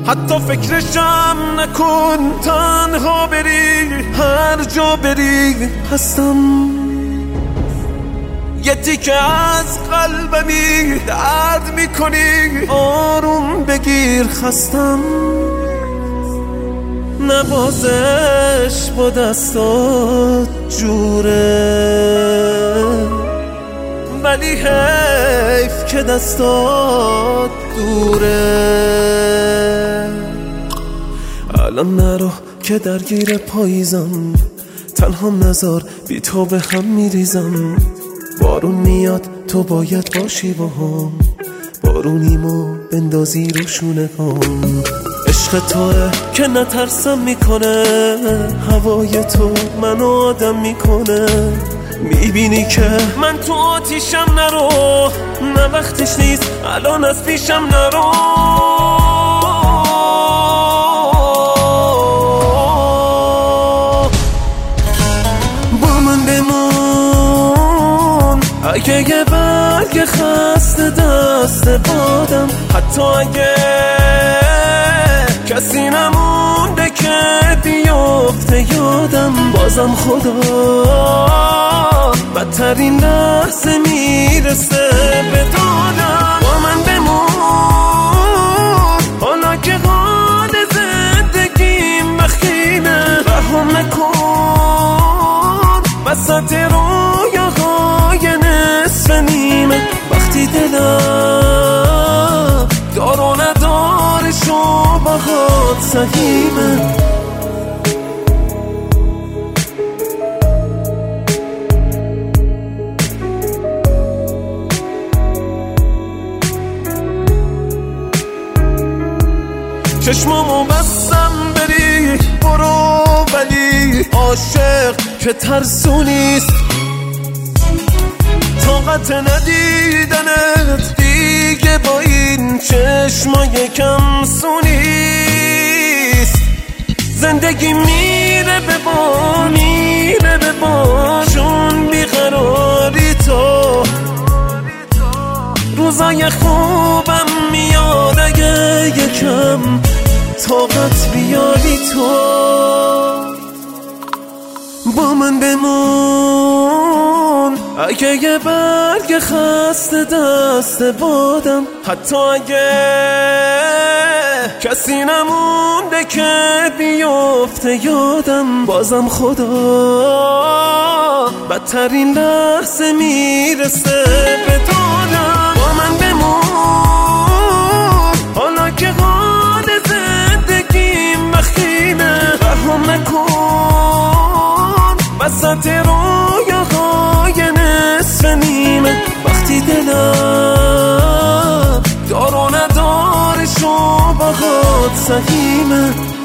حتی فکرشم نکن، تنها بری هر جا بری هستم. یه تیکه از قلبمی درد میکنی، آروم بگیر خستم. نوازش با دستات جوره، ولی حیف که دستات دوره. الان نرو که درگیر پاییزم، تنهام نذار بی تو به هم میریزم. بارون میاد تو باید باشی با هم، بارونیمو بندازی رو شونه هم. عشق توه که نترسم میکنه، هوای تو منو آدم میکنه. میبینی که من تو آتیشم، نرو نه وقتش نیست الان از پیشم نرو. با من بمون اگه یه برگ خسته دست بادم، حتی اگه کسی نمونده که بیفته یادم. بازم خدا بدترین لحظه میرسه به دادم. با من بمون حالا که حال زندگیم بخینه، رهم نکن وسط رویاهای نصف نیمه. وقتی دلم دار و ندارش و باهات سهیمه. چشمامو بستم بری برو، ولی عاشق که ترسونیست. طاقت ندیدنت دیگه با این چشمای کم سونیست. زندگی میره به بار، میره به بار، چون بیقراری تو. روزای خوبم میاد اگه یکم طاقت بیاری تو. با من بمون اگه یه برگ خسته دست بادم، حتی اگه کسی نمونده که بیفته یادم. بازم خدا بدترین لحظه میرسه به دادم. با من بمون حالا که حال زندگیم بخینه، رهم نکن وسط رویاهای نصف نیمه. وقتی دلم دار و ندارش و باهات سهیمه.